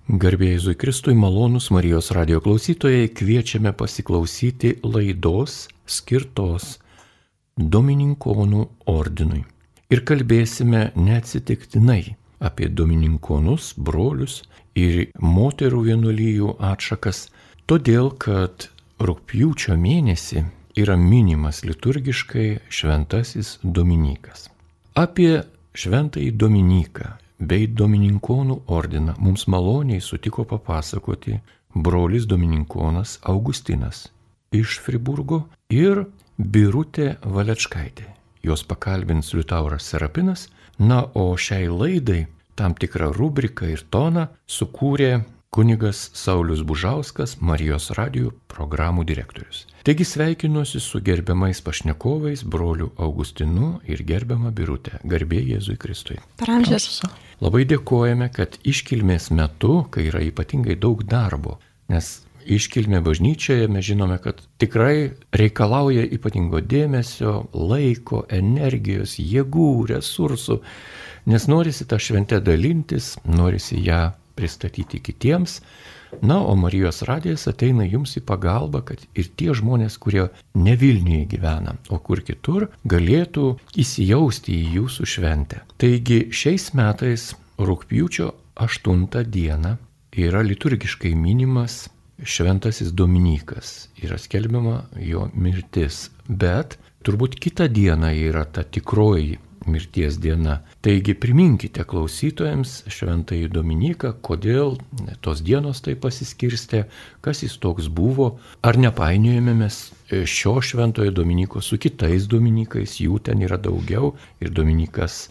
Garbė Jėzui Kristui, malonūs Marijos radijo klausytojai, kviečiame pasiklausyti laidos skirtos Domininkonų ordinui. Ir kalbėsime neatsitiktinai apie domininkonus, brolius ir moterų vienuolijų atšakas, todėl kad rugpjūčio mėnesį yra minimas liturgiškai šventasis Dominykas. Apie šventąjį Dominiką bei Domininkonų ordiną mums maloniai sutiko papasakoti brolis Domininkonas Augustinas iš Friburgo ir Birutė Valečkaitė. Jos pakalbins Liutauras Serapinas, o šiai laidai tam tikrą rubriką ir toną sukūrė kunigas Saulius Bužauskas, Marijos radijo programų direktorius. Taigi sveikinuosi su gerbiamais pašnekovais, broliu Augustinu ir gerbiama Birutė. Garbė Jėzui Kristui. Per amžius. Labai dėkojame, kad iškilmės metu, kai yra ypatingai daug darbo, nes iškilmė bažnyčioje mes žinome, kad tikrai reikalauja ypatingo dėmesio, laiko, energijos, jėgų, resursų, nes norisi tą šventę dalintis, norisi ją pristatyti kitiems. O Marijos radijas ateina jums į pagalbą, kad ir tie žmonės, kurie ne Vilniuje gyvena, o kur kitur, galėtų įsijausti į jūsų šventę. Taigi šiais metais rugpjūčio 8 dieną yra liturgiškai minimas šventasis Dominykas. Yra skelbiama jo mirtis, bet turbūt kitą dieną yra ta tikroji mirties diena. Taigi priminkite klausytojams šventąjį Dominiką, kodėl tos dienos taip pasiskirstė, kas jis toks buvo, ar nepainiojame mes šio šventojo Dominiko su kitais Dominikais, jų ten yra daugiau, ir Dominikas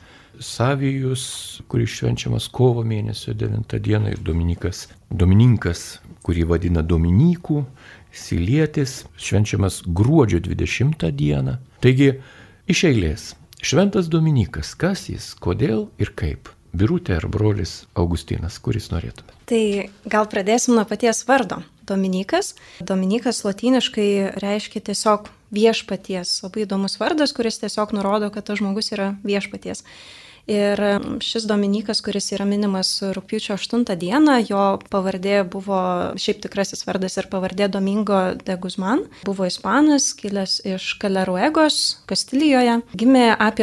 Savijus, kuris švenčiamas kovo mėnesio 9 dieną, ir Domininkas, kurį vadina Dominykų, Silietis, švenčiamas gruodžio 20 dieną. Taigi iš eilės. Šventas Dominikas, kas jis, kodėl ir kaip? Birutė ar brolis Augustinas, kuris norėtume? Tai gal pradėsim nuo paties vardo. Dominikas. Dominikas lotyniškai reiškia tiesiog viešpaties. Labai įdomus vardas, kuris tiesiog nurodo, kad tas žmogus yra viešpaties. Ir šis Dominikas, kuris yra minimas rugpjūčio 8 dieną, jo pavardė buvo, šiaip tikrasis vardas ir pavardė Domingo de Guzman, buvo ispanas, kilęs iš Kaleruegos, Kastilijoje, gimė apie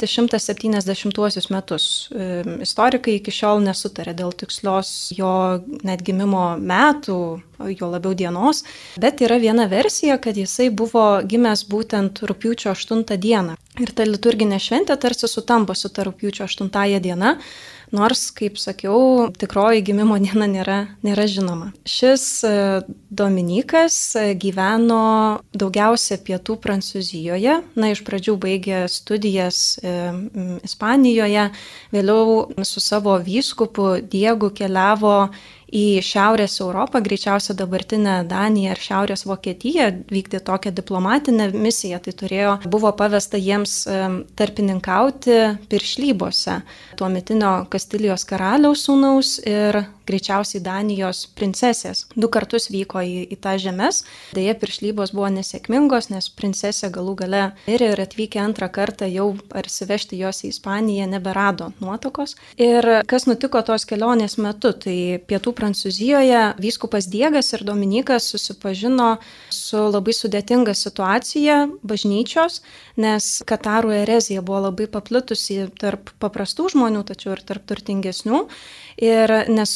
1170 metus. Istorikai iki šiol nesutarė dėl tikslios jo net gimimo metų, jo labiau dienos, bet yra viena versija, kad jisai buvo gimęs būtent rugpjūčio 8 dieną. Ir ta liturginė šventė tarsi sutampa su ta rugpjūčio 8 diena, nors, kaip sakiau, tikroji gimimo diena nėra žinoma. Šis Dominikas gyveno daugiausia pietų Prancūzijoje, iš pradžių baigė studijas Ispanijoje, vėliau su savo vyskupu Diegu keliavo į Šiaurės Europą, greičiausia dabartinę Daniją ar Šiaurės Vokietiją, vykdė tokią diplomatinę misiją, tai buvo pavesta jiems tarpininkauti piršlybose tuometinio Kastilijos karaliaus sūnaus ir greičiausiai Danijos princesės. 2 kartus vyko į tą žemes, deja piršlybos buvo nesėkmingos, nes princesė galų gale mirė ir atvykę 2 kartą jau parsivežti jos į Ispaniją neberado nuotakos. Ir kas nutiko tos kelionės metu, tai pietų Prancūzijoje vyskupas Diegas ir Dominikas susipažino su labai sudėtinga situacija bažnyčios, nes katarų erezija buvo labai paplitusi tarp paprastų žmonių, tačiau ir tarp turtingesnių. Ir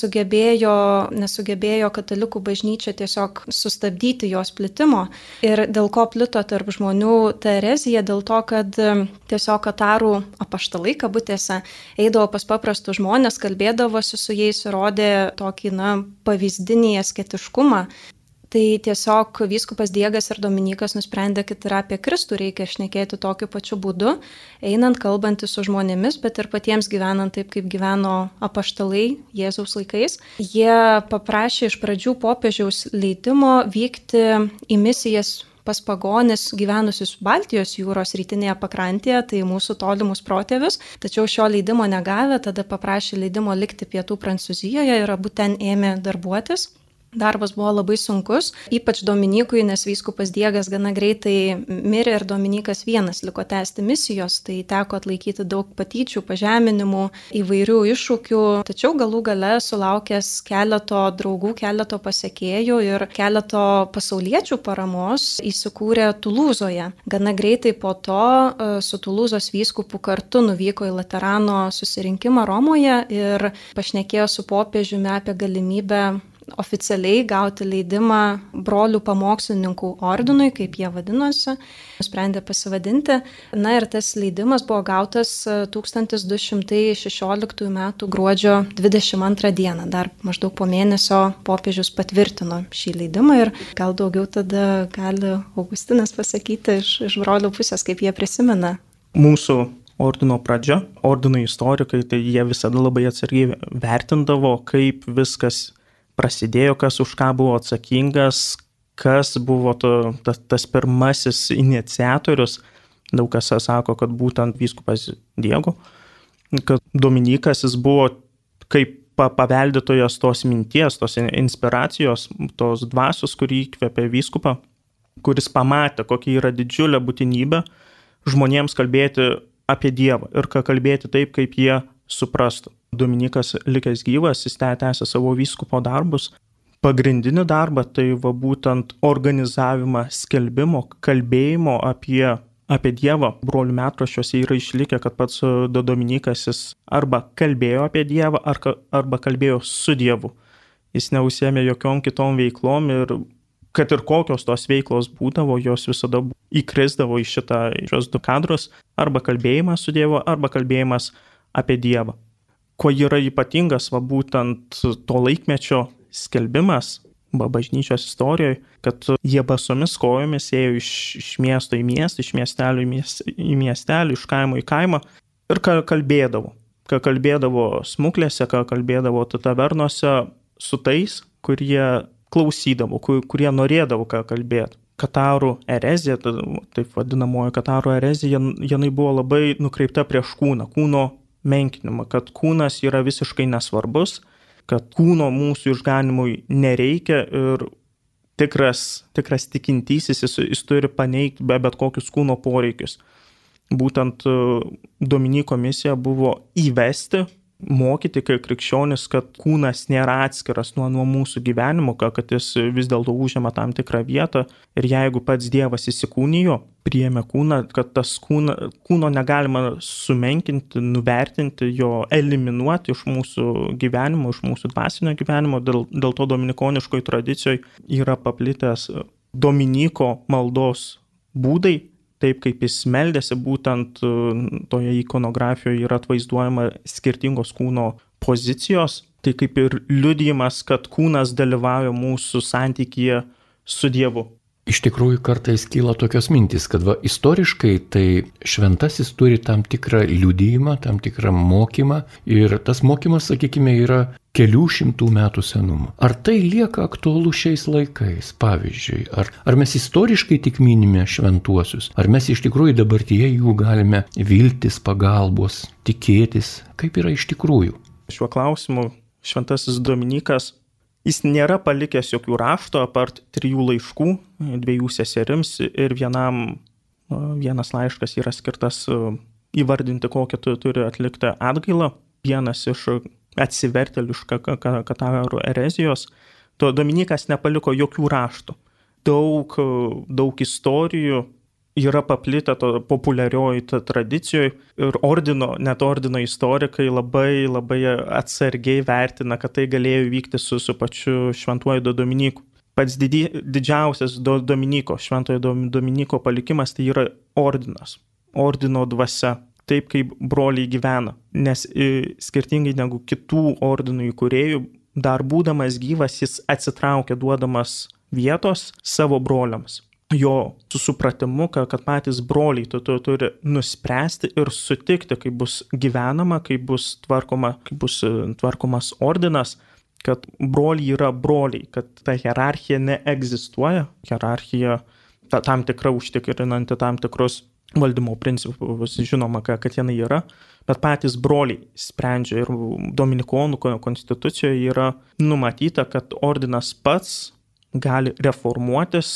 nesugebėjo katalikų bažnyčia tiesiog sustabdyti jos plitimo. Ir dėl ko plito tarp žmonių ta erezija, dėl to, kad tiesiog katarų apaštalai kabutėse eidavo pas paprastus žmonės, kalbėdavosi su jais ir rodė tokį pavyzdinį asketiškumą. Tai tiesiog vyskupas Diegas ir Dominikas nusprendė, kad ir apie Kristų reikia šnekėti tokiu pačiu būdu, einant, kalbantis su žmonėmis, bet ir patiems gyvenant taip, kaip gyveno apaštalai Jėzaus laikais. Jie paprašė iš pradžių popiežiaus leidimo vykti į misijas pas pagonis gyvenusius Baltijos jūros rytinėje pakrantėje, tai mūsų tolimus protėvius, tačiau šio leidimo negavę, tada paprašė leidimo likti pietų Prancūzijoje ir abu ten ėmė darbuotis. Darbas buvo labai sunkus, ypač Dominykui, nes vyskupas Diegas gana greitai mirė ir Dominikas vienas liko tęsti misijos, tai teko atlaikyti daug patyčių, pažeminimų, įvairių iššūkių, tačiau galų gale sulaukęs keleto draugų, keleto pasekėjų ir keleto pasauliečių paramos įsikūrė Tulūzoje. Gana greitai po to su Tulūzos vyskupu kartu nuvyko į Laterano susirinkimą Romoje ir pašnekėjo su popiežiumi apie galimybę oficialiai gauti leidimą brolių pamokslininkų ordinui, kaip jie vadinosi, nusprendė pasivadinti. Na ir tas leidimas buvo gautas 1216 m. gruodžio 22 d. Dar maždaug po mėnesio popiežius patvirtino šį leidimą ir gal daugiau tada gali Augustinas pasakyti iš brolių pusės, kaip jie prisimena. Mūsų ordino pradžia, ordino istorikai, tai jie visada labai atsargiai vertindavo, kaip viskas prasidėjo, kas už ką buvo atsakingas, kas buvo tas pirmasis iniciatorius. Daug kas sako, kad būtent vyskupas Diego, kad Dominikas jis buvo kaip paveldėtojas tos minties, tos inspiracijos, tos dvasios, kurį įkvėpė vyskupą, kuris pamatė, kokia yra didžiulė būtinybė žmonėms kalbėti apie Dievą ir kalbėti taip, kaip jie suprastų. Dominikas likęs gyvas, jis tęsė savo vyskupo darbus. Pagrindinį darbą tai būtent organizavimą skelbimo, kalbėjimo apie Dievą. Brolių metraščiuose yra išlikę, kad pats Dominikas jis arba kalbėjo apie Dievą, arba kalbėjo su Dievu. Jis neužsiėmė jokiom kitom veiklom ir kad ir kokios tos veiklos būdavo, jos visada įkrisdavo į šios du kadrus, arba kalbėjimas su Dievu, arba kalbėjimas apie Dievą. Kuo yra ypatingas būtent to laikmečio skelbimas bažnyčios istorijoje, kad jie basomis kojomis ėjo iš miesto į miestą, iš miestelio į miestelį, iš kaimo į kaimą ir kalbėdavo. Kalbėdavo smuklėse, kalbėdavo tavernose su tais, kurie klausydavo, kurie norėdavo kalbėti. Katarų erezija, taip vadinamoji Katarų erezija, jinai buvo labai nukreipta prieš kūno menkinimą, kad kūnas yra visiškai nesvarbus, kad kūno mūsų išganimui nereikia ir tikras tikintysis jis turi paneigti bet kokius kūno poreikius. Būtent Dominyko misija buvo įvesti, mokyti kaip krikščionis, kad kūnas nėra atskiras nuo mūsų gyvenimo, kad jis vis dėlto užima tam tikrą vietą ir jeigu pats Dievas įsikūnijo, priėmė kūną, kad tas kūno negalima sumenkinti, nuvertinti, jo eliminuoti iš mūsų gyvenimo, iš mūsų dvasinio gyvenimo. Dėl to dominikoniškoje tradicijoje yra paplitęs Dominyko maldos būdai, taip kaip jis meldėsi, būtent toje ikonografijoje yra atvaizduojama skirtingos kūno pozicijos, tai kaip ir liudijimas, kad kūnas dalyvauja mūsų santykyje su Dievu. Iš tikrųjų kartais kyla tokios mintys, kad istoriškai tai šventasis turi tam tikrą liudijimą, tam tikrą mokymą ir tas mokymas, sakykime, yra kelių šimtų metų senumo. Ar tai lieka aktualu šiais laikais? Pavyzdžiui, ar mes istoriškai tik minime šventuosius, ar mes iš tikrųjų dabartyje jų galime viltis, pagalbos, tikėtis, kaip yra iš tikrųjų? Šiuo klausimu šventasis Dominikas jis nėra palikęs jokių raštų, apart 3 laiškų, 2 seserims ir vienas laiškas yra skirtas įvardinti, kokią turi atlikti atgailą. Vienas iš atsivertėlių iš Katarų erezijos. Dominikas nepaliko jokių raštų. Daug istorijų yra paplitę populiarioji tradicijoje ir net ordino istorikai labai atsargiai vertina, kad tai galėjo vykti su pačiu šventuoju Dominiku. Pats didžiausias šventojo Dominiko palikimas tai yra ordinas, ordino dvasia, taip kaip broliai gyvena, nes skirtingai negu kitų ordinų įkūrėjų, dar būdamas gyvas jis atsitraukia duodamas vietos savo broliams. Jo supratimu, kad patys broliai turi nuspręsti ir sutikti, kaip bus gyvenama, kaip bus tvarkomas ordinas, kad broliai yra broliai, kad ta hierarchija neegzistuoja. Hierarchija tam tikra užtikrinanti tam tikrus valdymo principus, žinoma, kad jinai yra, bet patys broliai sprendžia ir dominikonų konstitucijoje yra numatyta, kad ordinas pats gali reformuotis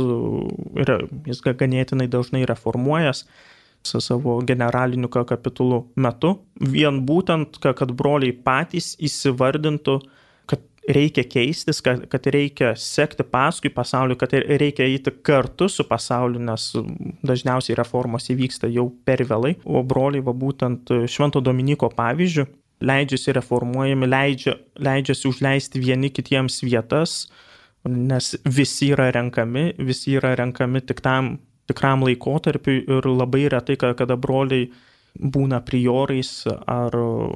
ir jis ganėtinai dažnai reformuojas su savo generaliniu kapitulu metu, vien būtent, kad broliai patys įsivardintų, kad reikia keistis, kad reikia sekti paskui pasaulį, kad reikia eiti kartu su pasauliu, nes dažniausiai reformos įvyksta jau per vėlai, o broliai būtent Švento Dominiko pavyzdžiu leidžiasi reformuojami, leidžiasi užleisti vieni kitiems vietas, nes visi yra renkami tikram laikotarpiui ir labai retai, kada broliai būna priorais ar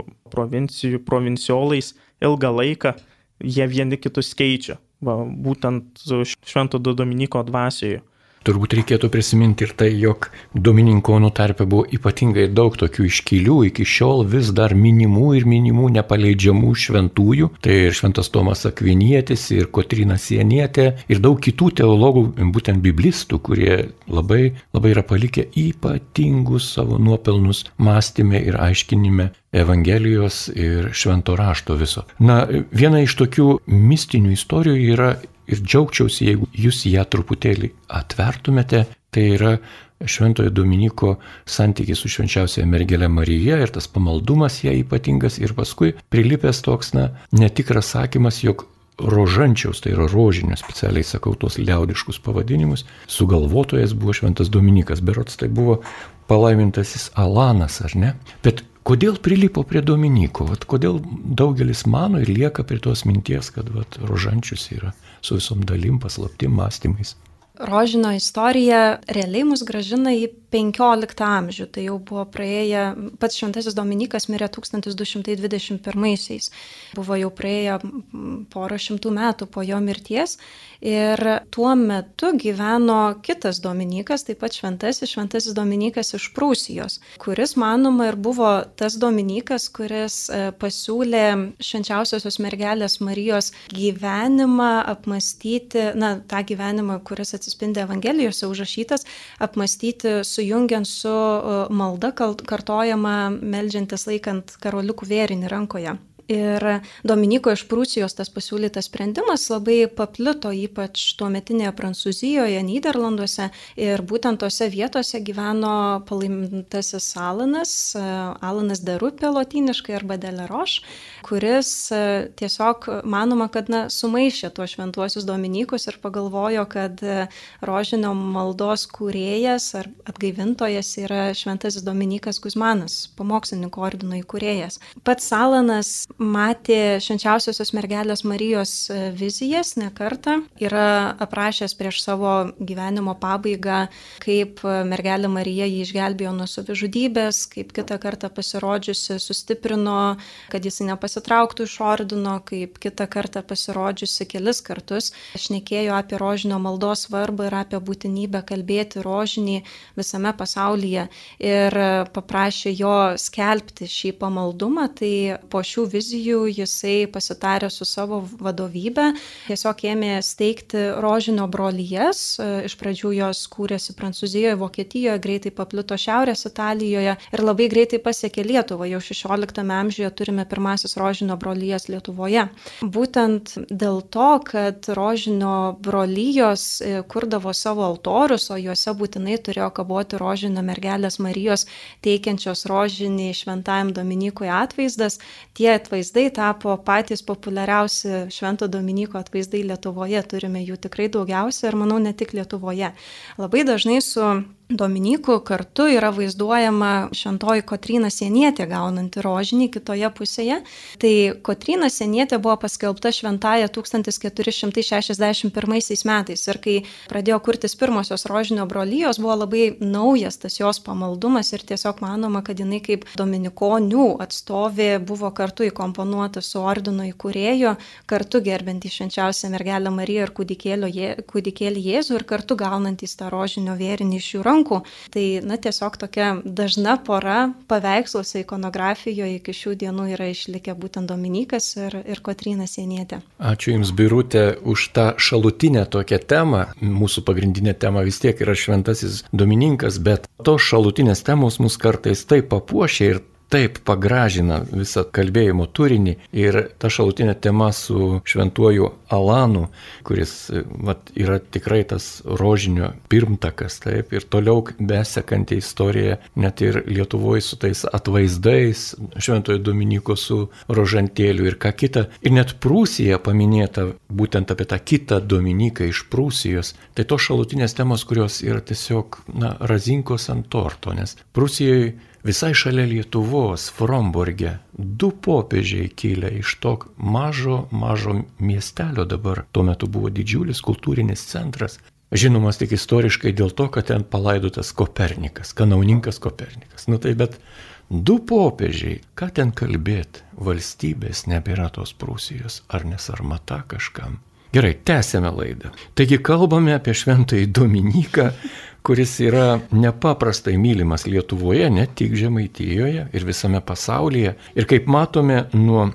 provinciolais ilgą laiką, jie vieni kitus keičia, būtent Švento Dominiko dvasioje. Turbūt reikėtų prisiminti ir tai, jog domininkonų tarpe buvo ypatingai daug tokių iškilių, iki šiol vis dar minimų nepaleidžiamų šventųjų. Tai ir Šventas Tomas Akvinietis, ir Kotryna Sienietė, ir daug kitų teologų, būtent biblistų, kurie labai yra palikę ypatingus savo nuopelnus mąstyme ir aiškinime Evangelijos ir Švento rašto viso. Na, viena iš tokių mistinių istorijų yra, ir džiaugčiausi, jeigu jūs ją truputėlį atvertumėte, tai yra Šventojo Dominiko santykis su švenčiausiaja mergele Marija ir tas pamaldumas ją ypatingas, ir paskui prilipęs toks, netikras sakymas, jog rožančiaus, tai yra rožinio, specialiai sakau tos liaudiškus pavadinimus, sugalvotojas buvo Šventas Dominikas, berods tai buvo palaimintasis Alanas, ar ne? Bet kodėl prilipo prie Dominiko? Kodėl daugelis mano ir lieka prie tos minties, kad rožančius yra su visom dalim, paslaptim, mąstymais? Rožinio istorija realiai mus gražina į 15 amžių. Tai jau buvo praėję, pats Šventasis Dominikas mirė 1221-aisiais. Buvo jau praėję porą šimtų metų po jo mirties. Ir tuo metu gyveno kitas Dominikas, taip pat Šventasis Dominikas iš Prūsijos, kuris, manoma, ir buvo tas Dominikas, kuris pasiūlė švenčiausiosios mergelės Marijos gyvenimą apmąstyti, tą gyvenimą, kuris atsispindi Evangelijose užrašytas, apmąstyti sujungiant su malda kartojama meldžiantis laikant karoliukų vėrinį rankoje. Ir Dominiko iš Prūsijos tas pasiūlytas sprendimas labai paplito, ypač tuometinėje Prancūzijoje, Nyderlanduose, ir būtent tose vietose gyveno palaimintasis Alanas de Rupė lotyniškai arba de la Roche, kuris tiesiog manoma, kad sumaišė tuos šventuosius Dominikus ir pagalvojo, kad rožinio maldos kūrėjas ar atgaivintojas yra Šventasis Dominikas Guzmanas, pamokslininkų ordino įkūrėjas. Pats Alanas matė švenčiausiosios mergelės Marijos vizijas ne kartą, yra aprašęs prieš savo gyvenimo pabaigą, kaip mergelė Marija jį išgelbėjo nuo savižudybės, kaip kitą kartą pasirodžiusi sustiprino, kad jis nepasitrauktų iš ordino, kaip kitą kartą pasirodžiusi kelis kartus šnekėjo apie rožinio maldos svarbą ir apie būtinybę kalbėti rožinį visame pasaulyje ir paprašė jo skelbti šį pamaldumą. Tai po šių vizijų jisai pasitarė su savo vadovybe, tiesiog ėmė steigti rožinio brolijas. Iš pradžių jos kūrėsi Prancūzijoje, Vokietijoje, greitai paplito Šiaurės Italijoje ir labai greitai pasiekė Lietuvą. Jau 16 amžiuje turime pirmasis rožinio brolijas Lietuvoje. Būtent dėl to, kad rožinio brolijos kurdavo savo altorius, o juose būtinai turėjo kaboti rožinio mergelės Marijos teikiančios rožinį šventajam Dominikui atvaizdas, tie atvaizdai tapo patys populiariausi Švento Dominiko atvaizdai Lietuvoje. Turime jų tikrai daugiausia ir manau ne tik Lietuvoje. Labai dažnai su Dominiku kartu yra vaizduojama šventoji Kotryna Sienietė gaunanti rožinį kitoje pusėje. Tai Kotryna Sienietė buvo paskelbta šventąja 1461 metais ir kai pradėjo kurtis pirmosios rožinio brolijos, buvo labai naujas tas jos pamaldumas ir tiesiog manoma, kad jinai kaip dominikonių atstovė buvo kartu įkomponuota su ordino įkūrėju, kartu gerbantį švenčiausią mergelę Mariją ir kūdikėlį Jėzų ir kartu gaunantys tą rožinio vėrinį iš jų rankų. rankų. Tai, tiesiog tokia dažna pora paveiksluose ikonografijoje iki šių dienų yra išlikę būtent Dominykas ir Kotryna Sienietė. Ačiū Jums, Birutė, už tą šalutinę tokią temą. Mūsų pagrindinė tema vis tiek yra šventasis Dominykas, bet tos šalutinės temos mus kartais taip papuošia ir taip pagražina visą kalbėjimo turinį. Ir ta šalutinė tema su šventuoju Alanu, kuris yra tikrai tas rožinio pirmtakas, taip, ir toliau besekanti istorija, net ir Lietuvoje su tais atvaizdais, šventojo Dominyko su rožantėliu ir ką kita. Ir net Prūsija paminėta būtent apie tą kitą Dominiką iš Prūsijos. Tai tos šalutinės temos, kurios yra tiesiog, razinkos ant torto, nes Prūsijoje visai šalia Lietuvos, Fromborge, 2 popiežiai kilę iš to mažo miestelio dabar. Tuo metu buvo didžiulis kultūrinis centras. Žinomas tik istoriškai dėl to, kad ten palaidotas Kopernikas, kanauninkas Kopernikas. Bet 2 popiežiai, ką ten kalbėti, valstybės nebėra tos Prūsijos, ar nesarmata kažkam. Gerai, tęsėme laidą. Taigi kalbame apie šventąjį Dominiką, kuris yra nepaprastai mylimas Lietuvoje, ne tik Žemaitijoje ir visame pasaulyje. Ir kaip matome, nuo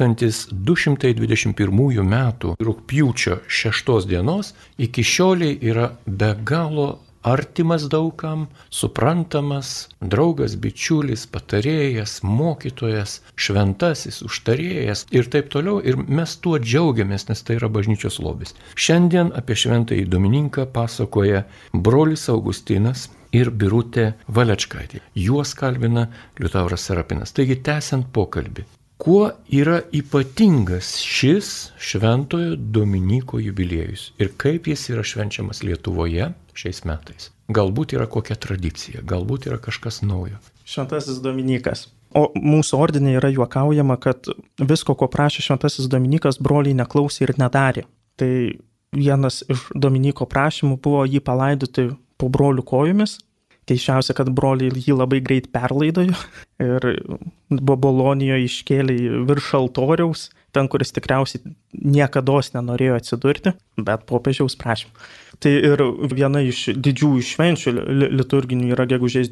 1221 metų rugpjūčio 6 dienos iki šioliai yra be galo artimas daugam, suprantamas, draugas, bičiulis, patarėjas, mokytojas, šventasis, užtarėjas ir taip toliau. Ir mes tuo džiaugiamės, nes tai yra bažnyčios lobis. Šiandien apie šventąjį Domininką pasakoja brolis Augustinas ir Birutė Valečkaitė. Juos kalbina Liutauras Serapinas. Taigi, tęsiant pokalbį. Kuo yra ypatingas šis šventojo Dominyko jubiliejus ir kaip jis yra švenčiamas Lietuvoje šiais metais? Galbūt yra kokia tradicija, galbūt yra kažkas naujo. Šventasis Dominykas. O mūsų ordine yra juokaujama, kad visko, ko prašė šventasis Dominykas, broliai neklausė ir nedarė. Tai vienas iš Dominyko prašymų buvo jį palaidoti po brolių kojomis. Keiščiausia, kad broliai jį labai greit perlaidojo ir Bolonijoje iškėlė virš altoriaus, ten, kuris tikriausiai niekados nenorėjo atsidurti, bet popiežiaus prašymų. Tai ir viena iš didžiųjų švenčių liturginių yra gegužės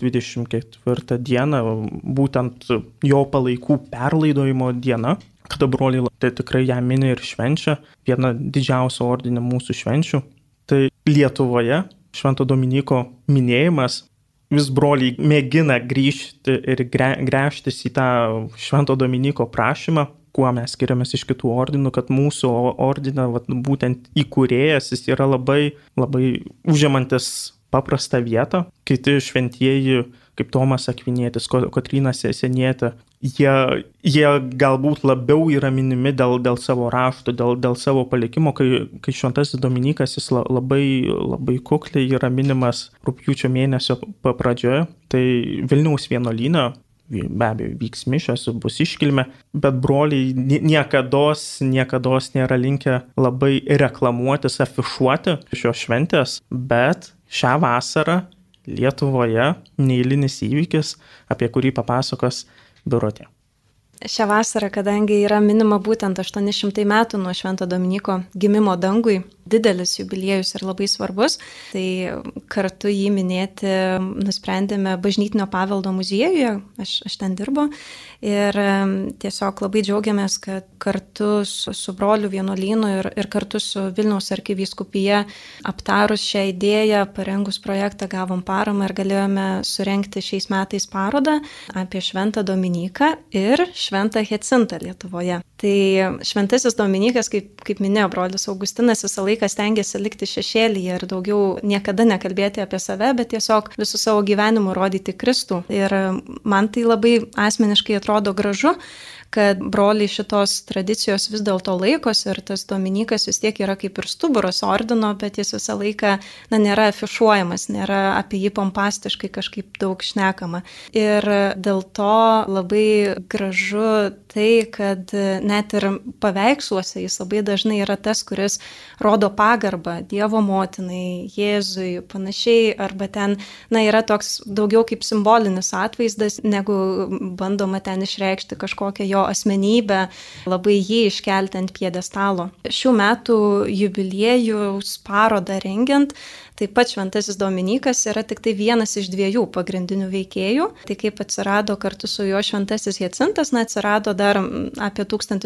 24 diena, būtent jo palaikų perlaidojimo diena, kada broliai tai tikrai ją mini ir švenčia, viena didžiausia ordinė mūsų švenčių. Tai Lietuvoje Švento Dominyko minėjimas, vis broliai mėgina grįžti ir gręžtis į tą Švento Dominyko prašymą, kuo mes skiriamės iš kitų ordinų, kad mūsų ordine būtent įkūrėjas, jis yra labai, labai užimantis paprastą vietą. Kiti šventieji, kaip Tomas Akvinietis, Kotryna Sienietė, jie galbūt labiau yra minimi dėl savo rašto, dėl savo palikimo, kai šventasis Dominykas jis labai, labai kukliai yra minimas rugpjūčio mėnesio pradžioje. Tai Vilniaus vienuolyne be abejo vyks mišios, bus iškilmė, bet broliai niekados nėra linkę labai reklamuotis, afišuoti šios šventės, bet šią vasarą Lietuvoje neeilinis įvykis, apie kurį papasakos Birutė. Šią vasarą, kadangi yra minima būtent 800 metų nuo Švento Dominyko gimimo dangui, didelis jubiliejus ir labai svarbus, tai kartu jį minėti nusprendėme Bažnytinio paveldo muziejuje, aš ten dirbu, ir tiesiog labai džiaugiamės, kad kartu su brolių vienuolynu ir kartu su Vilniaus arkivyskupija aptarus šią idėją, parengus projektą, gavom paramą ir galėjome surengti šiais metais parodą apie Šventą Dominiką ir Šventą Hiacintą Lietuvoje. Tai Šventasis Dominikas, kaip minėjo brolis Augustinas, visą laiką stengiasi likti šešėlyje ir daugiau niekada nekalbėti apie save, bet tiesiog visų savo gyvenimu rodyti Kristų. Ir man tai labai asmeniškai atrodo gražu, kad broliai šitos tradicijos vis dėlto laikosi ir tas Dominikas vis tiek yra kaip ir stuburas ordino, bet jis visą laiką nėra afišuojamas, nėra apie jį pompastiškai kažkaip daug šnekama. Ir dėl to labai gražu tai, kad net ir paveiksluose jis labai dažnai yra tas, kuris rodo pagarbą Dievo motinai, Jėzui, panašiai, arba ten yra toks daugiau kaip simbolinis atvaizdas, negu bandoma ten išreikšti kažkokią jo asmenybę, labai jį iškelti ant pjedestalo. Šių metų jubiliejaus parodą rengiant, taip pat Šventasis Dominykas yra tik tai vienas iš 2 pagrindinių veikėjų. Tai kaip atsirado kartu su juo Šventasis Jacintas, atsirado dar apie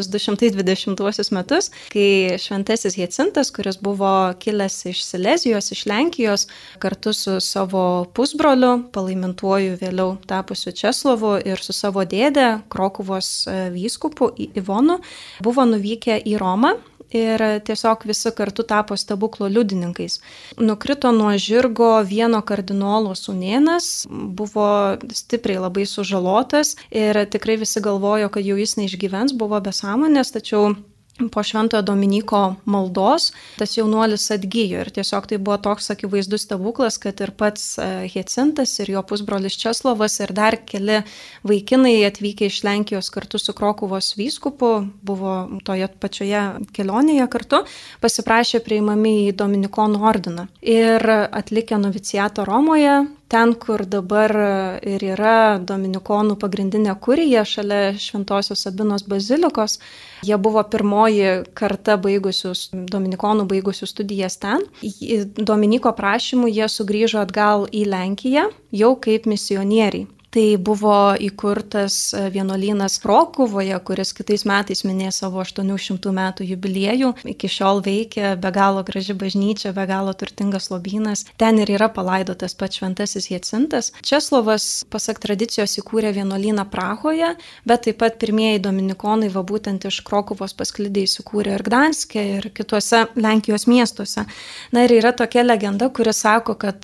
1220 metus, kai Šventasis Jacintas, kuris buvo kilęs iš Silezijos, iš Lenkijos, kartu su savo pusbroliu, palaimintuoju vėliau tapusiu Česlovu ir su savo dėde, Krokuvos vyskupu Ivonu, buvo nuvykę į Romą. Ir tiesiog visi kartu tapo stebuklo liudininkais. Nukrito nuo žirgo vieno kardinolo sūnėnas, buvo stipriai labai sužalotas ir tikrai visi galvojo, kad jau jis neišgyvens, buvo be sąmonės, tačiau po Šventojo Dominyko maldos tas jaunuolis atgyjo ir tiesiog tai buvo toks akivaizdus stebuklas, kad ir pats Jacintas ir jo pusbrolis Česlovas ir dar keli vaikinai atvykę iš Lenkijos kartu su Krokuvos vyskupu, buvo toje pačioje kelionėje kartu, pasiprašė priimami į Dominikonų ordiną. Ir atlikę noviciatą Romoje, ten, kur dabar ir yra Dominikonų pagrindinė kurija šalia Šventosios Sabinos bazilikos, jie buvo pirmoji karta Dominikonų baigusių studijas ten. Dominiko prašymu jie sugrįžo atgal į Lenkiją jau kaip misionieriai. Tai buvo įkurtas vienuolynas Krokuvoje, kuris kitais metais minės savo 800 metų jubiliejų. Iki šiol veikia be galo graži bažnyčia, be galo turtingas lobynas. Ten ir yra palaidotas pats Šventasis Jacintas. Česlovas, pasak tradicijos, įkūrė vienuolyną Prahoje, bet taip pat pirmieji dominikonai būtent iš Krokuvos pasklidė įsikūrė ir Gdanske, ir kituose Lenkijos miestuose. Na ir yra tokia legenda, kuri sako, kad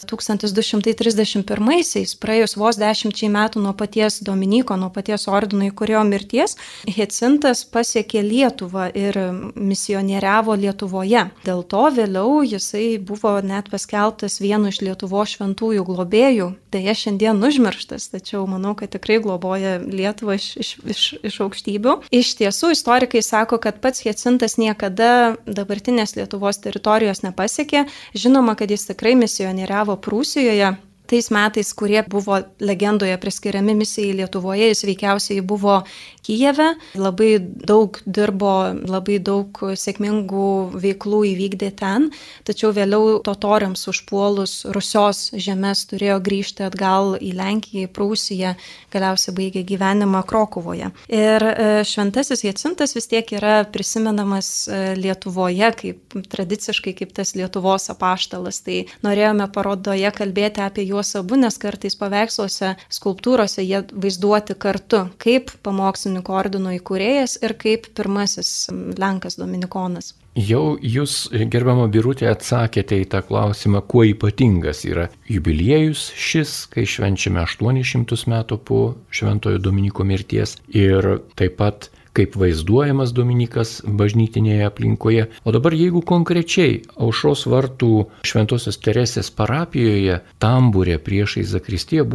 1231-aisiais, praėjus vos 10 metų nuo paties Dominyko, nuo paties ordino įkūrėjo mirties, Jacintas pasiekė Lietuvą ir misionieriavo Lietuvoje. Dėl to vėliau jisai buvo net paskelbtas vienu iš Lietuvos šventųjų globėjų. Deja, šiandien užmirštas, tačiau manau, kad tikrai globoja Lietuvą iš aukštybių. Iš tiesų, istorikai sako, kad pats Jacintas niekada dabartinės Lietuvos teritorijos nepasiekė. Žinoma, kad jis tikrai misionieriavo Prūsijoje. Tais metais, kurie buvo legendoje priskiriami misijai Lietuvoje, jis veikiausiai buvo Kijeve, labai daug dirbo, labai daug sėkmingų veiklų įvykdė ten, tačiau vėliau totoriams užpuolus Rusios žemės turėjo grįžti atgal į Lenkiją, į Prūsiją, galiausiai baigė gyvenimą Krokuvoje. Ir Šventasis Jacintas vis tiek yra prisimenamas Lietuvoje kaip tradiciškai kaip tas Lietuvos apaštalas. Tai norėjome parodoje kalbėti apie juos abu, nes kartais paveiksluose, skulptūrose jie vaizduoti kartu, kaip pamokslininkų ordino įkūrėjas ir kaip pirmasis Lenkas dominikonas. Jau jūs, gerbiama Birutė, atsakėte į tą klausimą, kuo ypatingas yra jubiliejus šis, kai švenčiame 800 metų po Šventojo Dominyko mirties ir taip pat kaip vaizduojamas Dominikas bažnytinėje aplinkoje. O dabar jeigu konkrečiai Aušros vartų Šventosios Teresės parapijoje Tamburė priešai zakristiją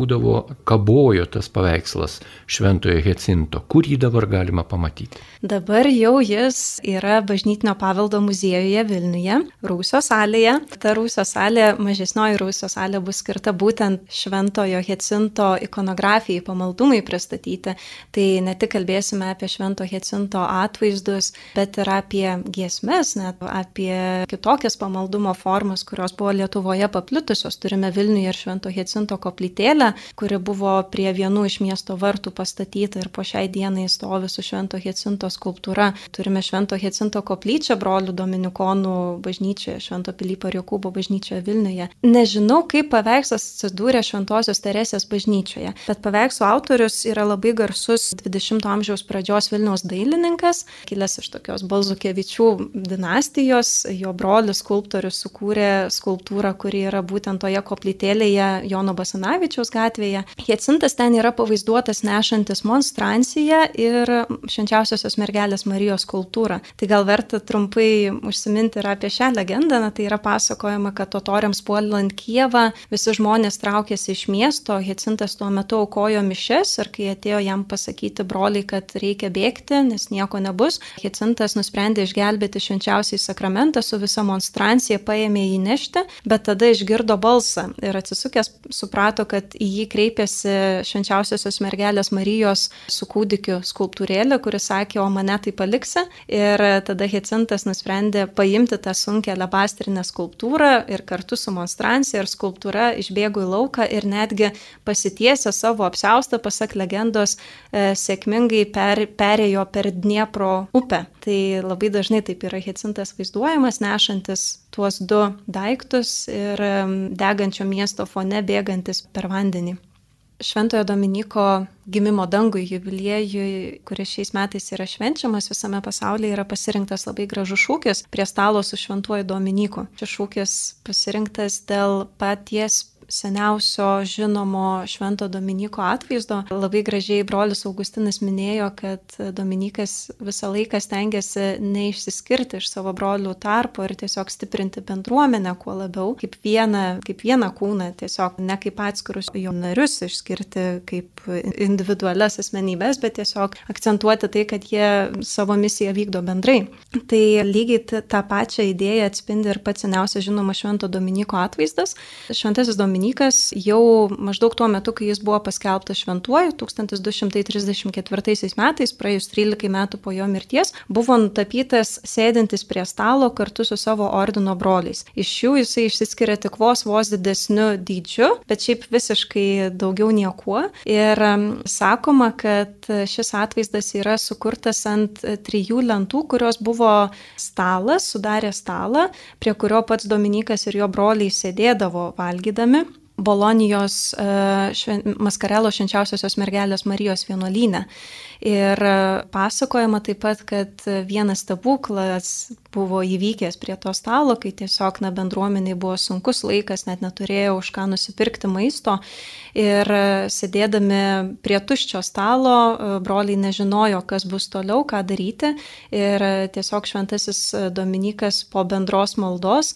kabojo tas paveikslas Šventojo Jacinto, kur jį dabar galima pamatyti? Dabar jau jis yra Bažnytinio paveldo muziejuje Vilniuje, Rūsio salėje. Ta Rūsio salė, mažesnioji Rūsio salė bus skirta būtent Šventojo Jacinto ikonografijai, pamaldumai pristatyti. Tai ne tik kalbėsime apie Švento Jacinto atvaizdus, bet ir apie giesmes, net apie kitokias pamaldumo formas, kurios buvo Lietuvoje paplitusios. Turime Vilniuje ir Švento Jacinto koplytėlę, kuri buvo prie vienų iš miesto vartų pastatyta ir po šiai dienai stovi su Švento Jacinto skulptūra. Turime Švento Jacinto koplyčią brolių dominikonų bažnyčioje, Švento Pilypo ir Jokūbo bažnyčioje Vilniuje. Nežinau, kaip paveikslas atsidūrė Šventosios Teresės bažnyčioje, bet paveikslo autorius yra labai garsus 20 amžiaus pradžios Vilniaus dailininkas, kilęs iš tokios Balzukevičių dinastijos. Jo brolis skulptorius sukūrė skulptūrą, kuri yra būtent toje koplytėlėje Jono Basanavičiaus gatvėje. Jacintas ten yra pavaizduotas nešantis monstranciją ir švenčiausiosios mergelės Marijos skulptūrą. Tai gal verta trumpai užsiminti ir apie šią legendą. Tai yra pasakojama, kad totoriams puolant Kijevą visi žmonės traukėsi iš miesto. Jacintas tuo metu aukojo mišias ir kai atėjo jam pasakyti broliai, kad reikia bėgti mirti, nes nieko nebus. Hicintas nusprendė išgelbėti švenčiausiai sakramentą, su visa monstrancija paėmė jį nešti, bet tada išgirdo balsą ir atsisukęs suprato, kad į jį kreipėsi švenčiausiosios mergelės Marijos su kūdikiu skulptūrėlė, kuris sakė, o mane tai paliksi. Ir tada Hicintas nusprendė paimti tą sunkę alebastrinę skulptūrą ir kartu su monstrancija ir skulptūra išbėgo į lauką ir netgi pasitiesė savo apsiaustą, pasak legendos, sėkmingai perėjo per Dniepro upę. Tai labai dažnai taip yra Hicintas vaizduojamas, nešantis tuos du daiktus ir degančio miesto fone bėgantis per vandenį. Šventojo Dominyko gimimo dangui jubiliejui, kuris šiais metais yra švenčiamas visame pasaulyje, yra pasirinktas labai gražus šūkis prie stalo su Šventuoju Dominyku. Šis šūkis pasirinktas dėl paties seniausio žinomo Švento Dominyko atvaizdo. Labai gražiai brolis Augustinas minėjo, kad Dominykas visą laiką stengiasi neišsiskirti iš savo brolių tarpo ir tiesiog stiprinti bendruomenę kuo labiau, kaip vieną kūną, tiesiog ne kaip atskirus jo narius išskirti kaip individualias asmenybės, bet tiesiog akcentuoti tai, kad jie savo misiją vykdo bendrai. Tai lygiai tą pačią idėją atspindi ir pats seniausias žinomas Švento Dominyko atvaizdas. Šventasis Dominykas jau maždaug tuo metu, kai jis buvo paskelbtas šventuoju, 1234 metais, praėjus 13 metų po jo mirties, buvo nutapytas sėdintis prie stalo kartu su savo ordino broliais. Iš jų jisai išsiskiria tik vos didesniu dydžiu, bet šiaip visiškai daugiau niekuo. Ir sakoma, kad šis atvaizdas yra sukurtas ant 3 lentų, kurios buvo stalas, sudarė stalą, prie kurio pats Dominykas ir jo broliai sėdėdavo valgydami Bolonijos Maskarelo švenčiausiosios mergelės Marijos vienuolyne. Ir pasakojama taip pat, kad vienas stebuklas buvo įvykęs prie to stalo, kai tiesiog bendruomeniai buvo sunkus laikas, net neturėjo už ką nusipirkti maisto. Ir sėdėdami prie tuščio stalo, broliai nežinojo, kas bus toliau, ką daryti. Ir tiesiog šventasis Dominykas po bendros maldos,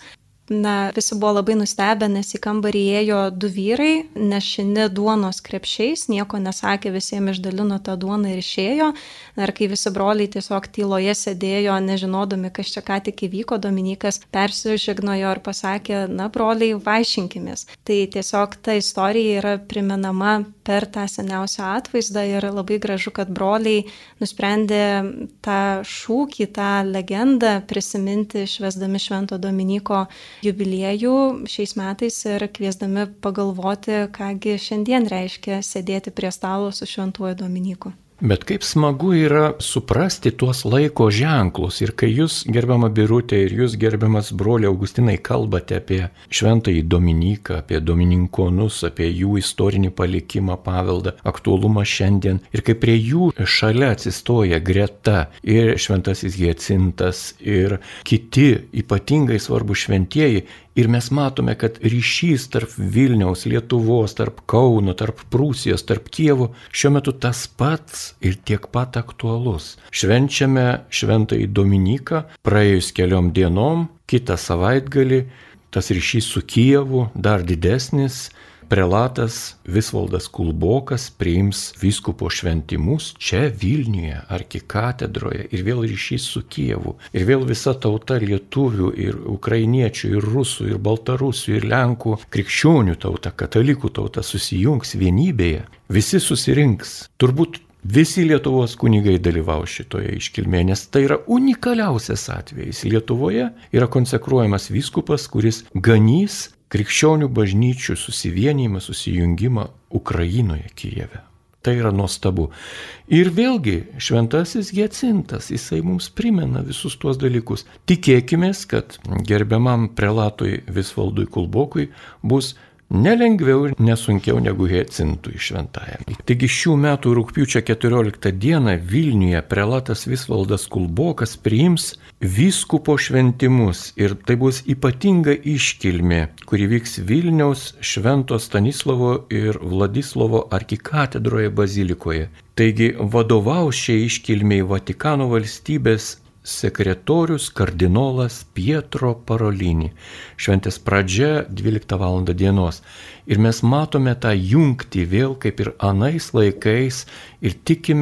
visi buvo labai nustebę, nes į kambarį ėjo 2 vyrai, nešini duonos krepšiais, nieko nesakė, visiems išdalino tą duoną ir išėjo. Ir kai visi broliai tiesiog tyloje sėdėjo, nežinodami, kas čia ką tik įvyko, Dominykas persižegnojo ir pasakė, broliai, vaišinkimės. Tai tiesiog ta istorija yra primenama per tą seniausią atvaizdą ir labai gražu, kad broliai nusprendė tą šūkį, tą legendą prisiminti švęsdami Švento Dominyko jubiliejų šiais metais ir kviesdami pagalvoti, kągi šiandien reiškia sėdėti prie stalo su Šventuoju Dominyku. Bet kaip smagu yra suprasti tuos laiko ženklus ir kai jūs, gerbiama Birutė, ir jūs, gerbiamas broli Augustinai, kalbate apie Šventąjį Dominiką, apie domininkonus, apie jų istorinį palikimą, paveldą, aktualumą šiandien ir kai prie jų šalia atsistoja greta ir Šventasis Hiacintas ir kiti ypatingai svarbus šventieji. Ir mes matome, kad ryšys tarp Vilniaus, Lietuvos, tarp Kauno, tarp Prūsijos, tarp Kijevo šiuo metu tas pats ir tiek pat aktualus. Švenčiame Šventąjį Dominiką, praėjus keliom dienom, kitą savaitgalį tas ryšys su Kijevu dar didesnis. Prelatas Visvaldas Kulbokas priims vyskupo šventimus čia Vilniuje, arkikatedroje ir vėl ryšys su Kijevu. Ir vėl visa tauta lietuvių ir ukrainiečių ir rusų ir baltarusių ir lenkų krikščionių tauta, katalikų tauta susijungs vienybėje. Visi susirinks. Turbūt visi Lietuvos kunigai dalyvaus šitoje iškilmėje, nes tai yra unikaliausias atvejis. Lietuvoje yra konsekruojamas vyskupas, kuris ganys krikščionių bažnyčių susivienijimą, susijungimą Ukrainoje, Kijeve. Tai yra nuostabu. Ir vėlgi Šventasis Hiacintas, jisai mums primena visus tuos dalykus. Tikėkimės, kad gerbiamam prelatui Visvaldui Kulbokui bus nelengviau ir nesunkiau negu Hiacintui šventajam. Taigi šių metų rugpjūčio 14 dieną Vilniuje prelatas Visvaldas Kulbokas priims vyskupo šventimus ir tai bus ypatinga iškilmė, kuri vyks Vilniaus Švento Stanislovo ir Vladislovo arkikatedroje bazilikoje. Taigi vadovaus šiai iškilmiai Vatikano valstybės sekretorius kardinolas Pietro Parolini. Šventės pradžia 12 val. Dienos. Ir mes matome tą jungtį vėl kaip ir anais laikais ir tikime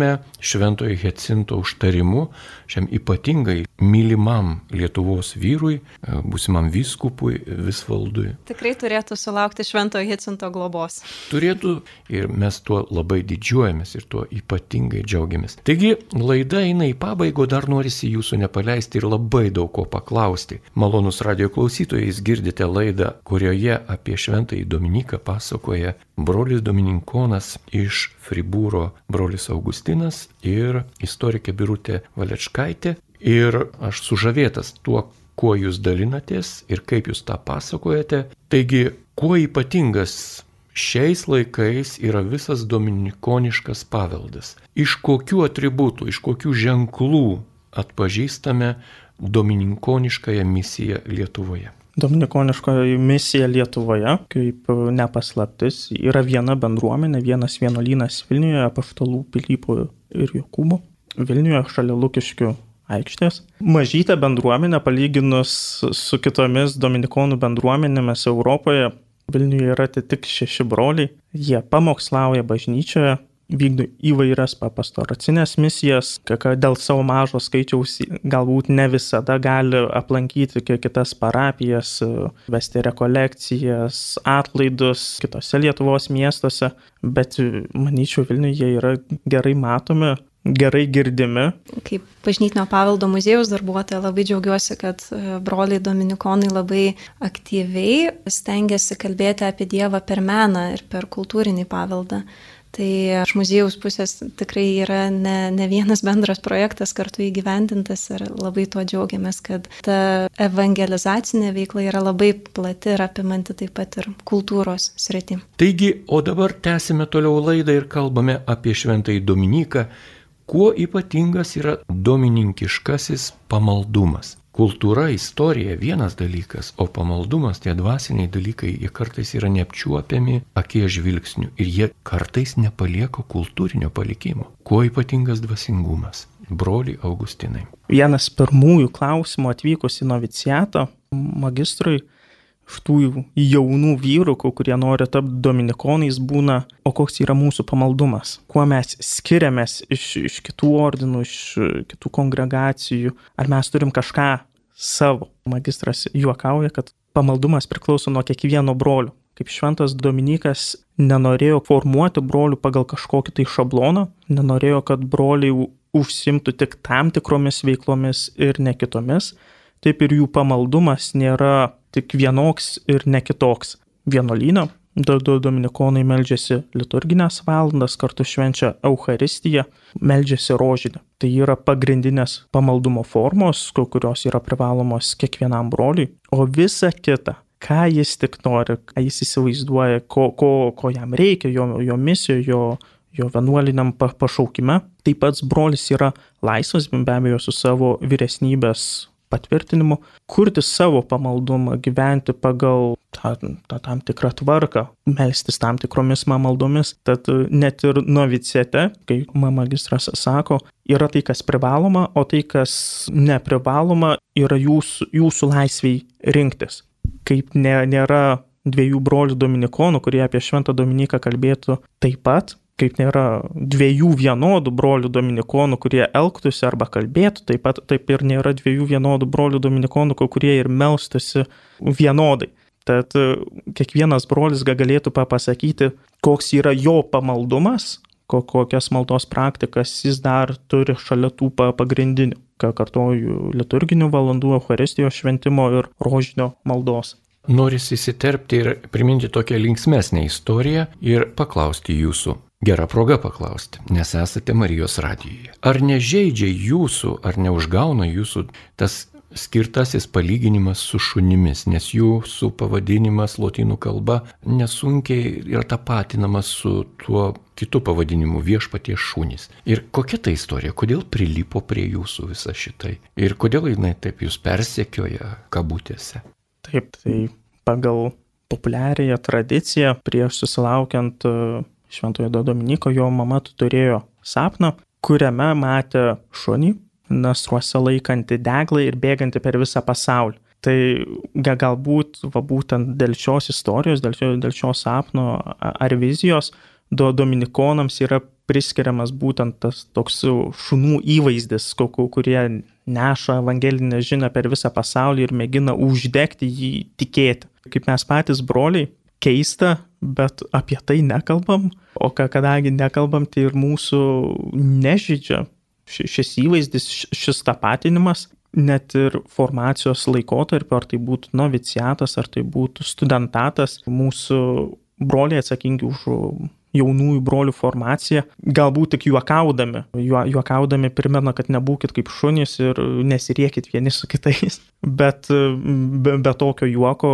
šventojo Hiacinto užtarimu šiam ypatingai mylimam Lietuvos vyrui, būsimam vyskupui Visvaldui. Tikrai turėtų sulaukti šventojo Hiacinto globos. Turėtų ir mes tuo labai didžiuojamės ir tuo ypatingai džiaugiamės. Taigi, laida eina į pabaigą, dar norisi jūsų nepaleisti ir labai daug ko paklausti. Malonus radijo klausytojai, jūs girdite laidą, kurioje apie šventąjį Dominiką pasakoja brolis Dominikonas iš Fribūro, brolis Augustinas ir istorikė Birutė Valečkaitė. Ir aš sužavėtas tuo, kuo jūs dalinatės ir kaip jūs tą pasakojate. Taigi, kuo ypatingas šiais laikais yra visas dominikoniškas paveldas? Iš kokių atributų, iš kokių ženklų atpažįstame dominikoniškąją misiją Lietuvoje? Dominikoniškoji misija Lietuvoje, kaip nepaslaptis, yra viena bendruomenė, vienas vienuolynas Vilniuje, apaštalų Pilypo ir Jokūbo. Vilniuje šalia Lukiškių aikštės. Mažytė bendruomenė palyginus su kitomis dominikonų bendruomenėmis Europoje. Vilniuje yra tik 6 broliai. Jie pamokslauja bažnyčioje, vykdo įvairias pastoracinės misijas, dėl savo mažo skaičiaus galbūt ne visada gali aplankyti kitas parapijas, vesti rekolekcijas, atlaidus kitose Lietuvos miestuose, bet manyčiau Vilniuje yra gerai matomi, gerai girdimi. Kaip bažnytinio paveldo muziejaus darbuotoja labai džiaugiuosi, kad broliai dominikonai labai aktyviai stengiasi kalbėti apie Dievą per meną ir per kultūrinį paveldą. Tai iš muziejaus pusės tikrai yra ne vienas bendras projektas kartu įgyvendintas ir labai tuo džiaugiamės, kad ta evangelizacinė veikla yra labai plati ir apimanti taip pat ir kultūros sritį. Taigi, o dabar tęsime toliau laidą ir kalbame apie šventąjį Dominiką. Kuo ypatingas yra domininkiškasis pamaldumas? Kultūra, istorija vienas dalykas, o pamaldumas, tie dvasiniai dalykai, jie kartais yra neapčiuopiami akies žvilgsnių ir jie kartais nepalieka kultūrinio palikimo. Kuo ypatingas dvasingumas? Broli Augustinai. Vienas pirmųjų klausimų atvykus į noviciatą magistrui tų jaunų vyrų, kurie nori tapti dominikonais, būna, o koks yra mūsų pamaldumas? Kuo mes skiriamės iš kitų ordinų, iš kitų kongregacijų? Ar mes turim kažką savo? Magistras juokauja, kad pamaldumas priklauso nuo kiekvieno brolio. Kaip šventas Dominikas nenorėjo formuoti brolių pagal kažkokį tai šabloną, nenorėjo, kad broliai užsimtų tik tam tikromis veiklomis ir ne kitomis, taip ir jų pamaldumas nėra tik vienoks ir ne kitoks. Vienuolyne dominikonai meldžiasi liturginės valandas, kartu švenčia Eucharistiją, meldžiasi rožinę. Tai yra pagrindinės pamaldumo formos, kurios yra privalomos kiekvienam broliui, o visa kita, ką jis tik nori, ką jis įsivaizduoja, ko jam reikia, jo misijoje, jo vienuoliniam pašaukime, taip pats brolis yra laisvas, be abejo, su savo vyresnybės patvirtinimu, kurti savo pamaldumą, gyventi pagal tą tam tikrą tvarką, melstis tam tikromis maldomis. Tad net ir noviciate, kai magistras sako, yra tai, kas privaloma, o tai, kas neprivaloma, yra jūsų laisviai rinktis. Kaip nėra 2 brolių dominikonų, kurie apie šventą Dominiką kalbėtų taip pat, kaip nėra 2 vienodų brolių dominikonų, kurie elgtųsi arba kalbėtų taip pat, taip ir nėra 2 vienodų brolių dominikonų, kurie ir melstųsi vienodai. Tad kiekvienas brolis galėtų pasakyti, koks yra jo pamaldumas, kokias maldos praktikas jis dar turi šalia tų pagrindinių, kartuoju, liturginių valandų, Eucharistijos šventimo ir rožinio maldos. Norisi įsiterpti ir priminti tokią linksmesnę istoriją ir paklausti jūsų. Gera proga paklausti, nes esate Marijos radijoje. Ar nežeidžia jūsų, ar neužgauna jūsų tas skirtasis palyginimas su šunimis, nes jūsų pavadinimas lotynų kalba nesunkiai yra tapatinamas su tuo kitu pavadinimu Viešpaties šunys. Ir kokia ta istorija, kodėl prilipo prie jūsų visą šitai? Ir kodėl jinai taip jūs persekioja kabutėse? Taip, tai pagal populiariąją tradiciją prieš susilaukiant šventojo Dominiko, jo mama turėjo sapną, kuriame matė šunį, nasruose laikantį deglą ir bėgantį per visą pasaulį. Tai galbūt būtent dėl šios istorijos, dėl šio sapno ar vizijos, dominikonams yra priskiriamas būtent tas toks šunų įvaizdis, kurie neša evangelinę žinią per visą pasaulį ir mėgina uždegti jį tikėti. Kaip mes patys broliai, keista, bet apie tai nekalbam, o kadangi nekalbam, tai ir mūsų nežydžia šis įvaizdis, šis tapatinimas, net ir formacijos laikotarpio, ar tai būtų noviciatas, ar tai būtų studentatas, mūsų broliai atsakingi už jaunųjų brolių formaciją, galbūt tik juokaudami primena, kad nebūkit kaip šunys ir nesiriekit vieni su kitais, bet be tokio juoko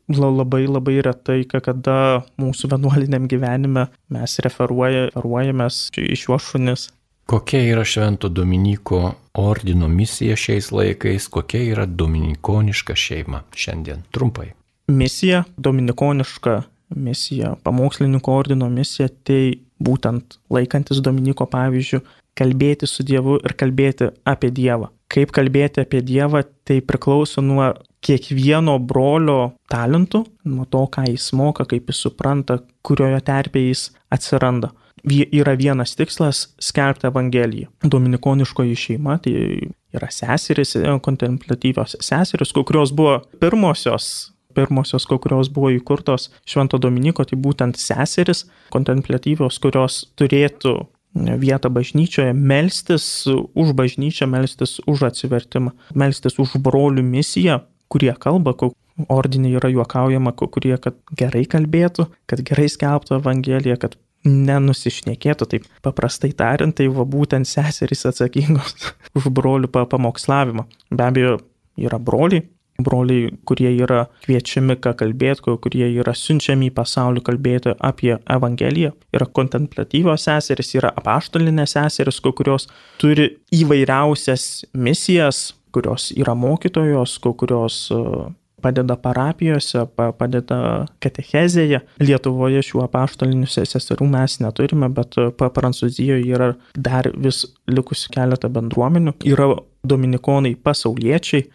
labai retai, kada mūsų vienuoliniam gyvenime mes referuojamės į šiuos šunis. Kokia yra Švento Dominyko ordino misija šiais laikais, kokia yra dominikoniška šeima šiandien? Trumpai. Misija, dominikoniška misija, pamokslininko ordino misija, tai būtent laikantis Dominiko pavyzdžių, kalbėti su Dievu ir kalbėti apie Dievą. Kaip kalbėti apie Dievą, tai priklauso nuo kiekvieno brolio talentų, nuo to, ką jis moka, kaip jis supranta, kurioje terpėje jis atsiranda. Yra vienas tikslas – skelbti Evangeliją. Dominikoniškoji šeima, tai yra seserys, kontempliatyvios seserys, kurios buvo pirmosios, kurios buvo įkurtos Švento Dominiko, tai būtent seserys kontempliatyvios, kurios turėtų vietą bažnyčioje, melstis už bažnyčią, melstis už atsivertimą, melstis už brolių misiją, kurie kalba, ordine yra juokaujama, kurie kad gerai kalbėtų, kad gerai skelbtų Evangeliją, kad nenusišnekėtų, taip paprastai tariant, tai būtent seserys atsakingos už brolių pamokslavimą. Be abejo, yra broliai, kurie yra kviečiami kalbėti, kurie yra siunčiami į pasaulį kalbėti apie Evangeliją. Yra kontempliatyvios seserys, yra apaštalinės seserys, kurios turi įvairiausias misijas, kurios yra mokytojos, kurios padeda parapijose, padeda katechezėje. Lietuvoje šių apaštalinių seserų mes neturime, bet Prancūzijoje yra dar vis likusi keletą bendruomenių. Yra dominikonai pasauliečiai,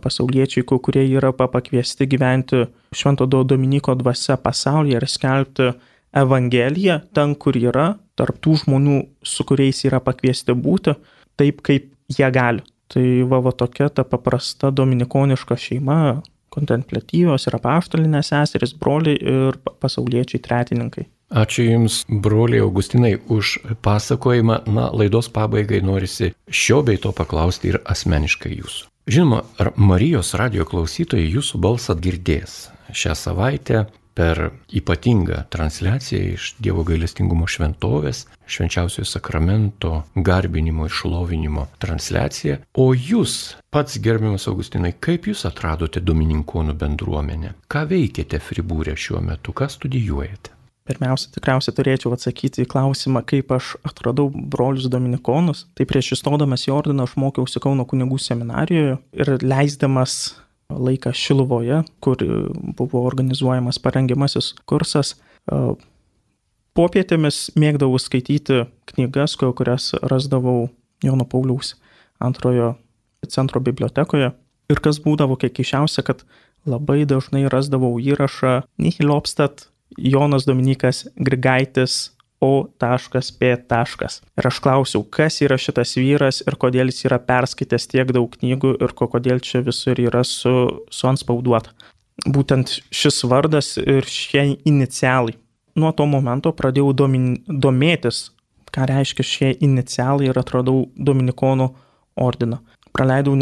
kurie yra pakviesti gyventi Švento Dominiko dvasia pasaulyje ir skelbti Evangeliją ten, kur yra, tarp tų žmonių, su kuriais yra pakviesti būti, taip kaip jie gali. Tai tokia ta paprasta dominikoniška šeima, kontempliatyvios ir apaštalinės seserys, broliai ir pasauliečiai tretininkai. Ačiū Jums, broliai Augustinai, už pasakojimą. Laidos pabaigai norisi šio bei to paklausti ir asmeniškai Jūsų. Žinoma, ar Marijos radijo klausytojai Jūsų balsą girdės šią savaitę per ypatingą transliaciją iš Dievo gailestingumo šventovės, švenčiausiojo sakramento garbinimo ir šlovinimo transliaciją. O Jūs, pats gerbiamas Augustinai, kaip Jūs atradote domininkonų bendruomenę? Ką veikėte Fribūre šiuo metu? Ką studijuojate? Pirmiausia, tikriausiai turėčiau atsakyti į klausimą, kaip aš atradau brolius dominikonus. Tai prieš įstodamas į ordiną aš mokiausi Kauno kunigų seminarijoje ir leisdamas laiką Šiluvoje, kur buvo organizuojamas parengiamasis kursas. Popietėmis mėgdavau skaityti knygas, kurias rasdavau Jono Pauliaus II centro bibliotekoje. Ir kas būdavo keisčiausia, kad labai dažnai rasdavau įrašą Nihil obstat Jonas Dominykas Grigaitis O.P. Ir aš klausiau, kas yra šitas vyras ir kodėl jis yra perskaitęs tiek daug knygų ir kodėl čia visur yra suantspauduota. Būtent šis vardas ir šie inicialai. Nuo to momento pradėjau domėtis, ką reiškia šie inicialai ir atradau Dominikonų ordiną. Praleidau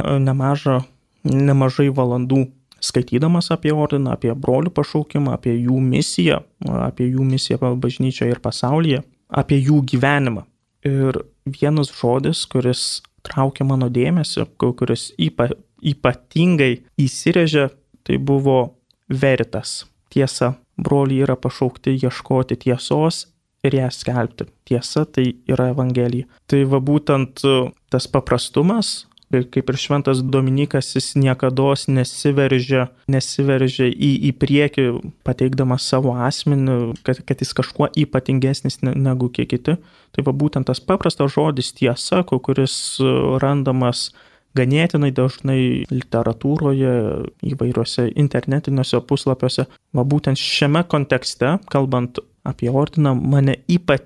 nemažai valandų skaitydamas apie ordiną, apie brolių pašaukimą, apie jų misiją bažnyčioje ir pasaulyje, apie jų gyvenimą. Ir vienas žodis, kuris traukė mano dėmesį, kuris ypatingai įsirėžė, tai buvo veritas. Tiesa, broliai yra pašaukti ieškoti tiesos ir ją skelbti. Tiesa, tai yra Evangelija. Tai būtent tas paprastumas, kaip ir Šventas Dominikas, jis niekados nesiveržia į priekį, pateikdamas savo asmenį, kad jis kažkuo ypatingesnis negu kiek kiti. Tai būtent tas paprastas žodis tiesa, kuris randamas ganėtinai dažnai literatūroje, įvairiuose internetiniuose puslapiuose. Būtent šiame kontekste, kalbant apie ordiną mane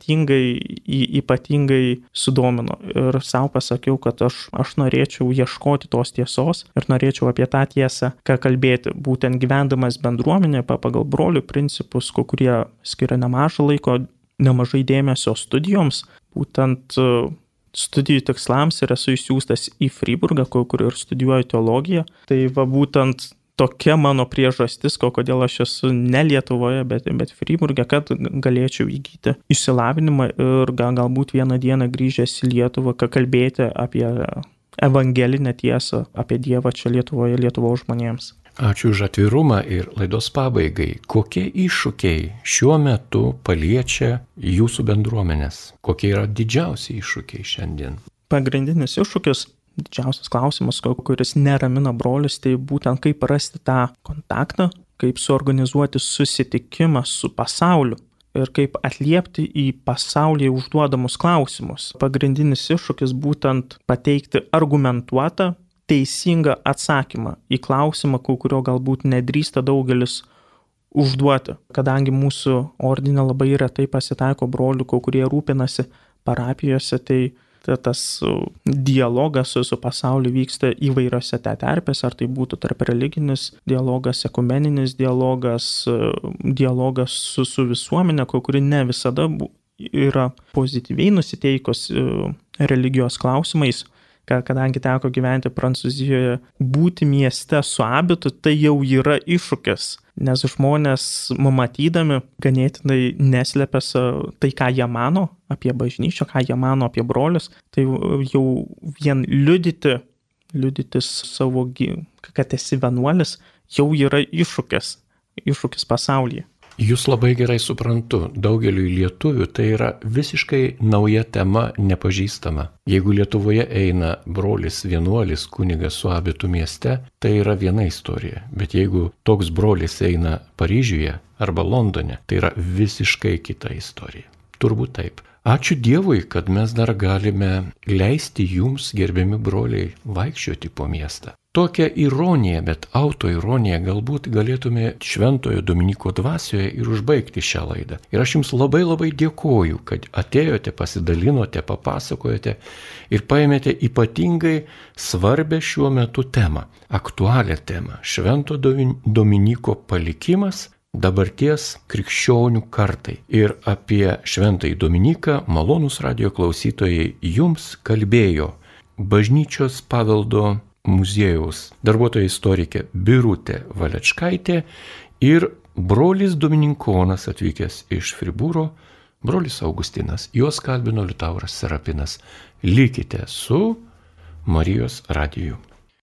ypatingai sudomino. Ir savo pasakiau, kad aš norėčiau ieškoti tos tiesos ir norėčiau apie tą tiesą kalbėti. Būtent gyvendamas bendruomenėje pagal brolių principus, kurie skiria nemažą laiko, nemažai dėmesio studijoms, būtent studijų tikslams ir esu išsiųstas į Freiburgą, kur ir studijuoju teologiją. Tai va būtent tokia mano priežastis, kodėl aš esu ne Lietuvoje, bet Freiburge, kad galėčiau įgyti išsilavinimą ir galbūt vieną dieną grįžęs į Lietuvą, kalbėti apie evangelinę tiesą, apie Dievą čia Lietuvoje, Lietuvos žmonėms. Ačiū už atvirumą ir laidos pabaigai. Kokie iššūkiai šiuo metu paliečia jūsų bendruomenės? Kokie yra didžiausi iššūkiai šiandien? Pagrindinis iššūkis, didžiausias klausimas, kuris neramina brolius, tai būtent kaip rasti tą kontaktą, kaip suorganizuoti susitikimą su pasauliu ir kaip atliepti į pasaulyje užduodamus klausimus. Pagrindinis iššūkis būtent pateikti argumentuotą, teisingą atsakymą į klausimą, kurio galbūt nedrįsta daugelis užduoti. Kadangi mūsų ordine labai retai pasitaiko brolių, kurie rūpinasi parapijose, tai tas dialogas su pasauliu vyksta įvairiose terpėse, ar tai būtų tarp religinis dialogas, ekumeninis dialogas, dialogas su visuomenė, kuri ne visada yra pozityviai nusiteikus religijos klausimais. Kadangi teko gyventi Prancūzijoje, būti mieste su abitu, tai jau yra iššūkis, nes žmonės matydami ganėtinai neslepia tai, ką jie mano apie bažnyčią, ką jie mano apie brolius, tai jau vien liudyti savo, kad esi vienuolis, jau yra iššūkis pasaulyje. Jūs labai gerai suprantu, daugeliui lietuvių tai yra visiškai nauja tema, nepažįstama. Jeigu Lietuvoje eina brolis vienuolis kunigas su abitu mieste, tai yra viena istorija. Bet jeigu toks brolis eina Paryžiuje arba Londone, tai yra visiškai kita istorija. Turbūt taip. Ačiū Dievui, kad mes dar galime leisti jums, gerbiami broliai, vaikščioti po miestą. Tokia ironija, bet autoironija galbūt galėtume Šventojo Dominiko dvasioje ir užbaigti šią laidą. Ir aš jums labai dėkoju, kad atėjote, pasidalinote, papasakojote ir paėmėte ypatingai svarbę šiuo metu temą, aktualią temą. Švento Dominiko palikimas dabarties krikščionių kartai. Ir apie Šventąjį Dominiką malonūs radijo klausytojai jums kalbėjo Bažnyčios paveldo muziejaus darbuotoja istorikė Birutė Valečkaitė ir brolis dominikonas atvykęs iš Fribūro, brolis Augustinas. Juos kalbino Liutauras Serapinas. Likite su Marijos radiju.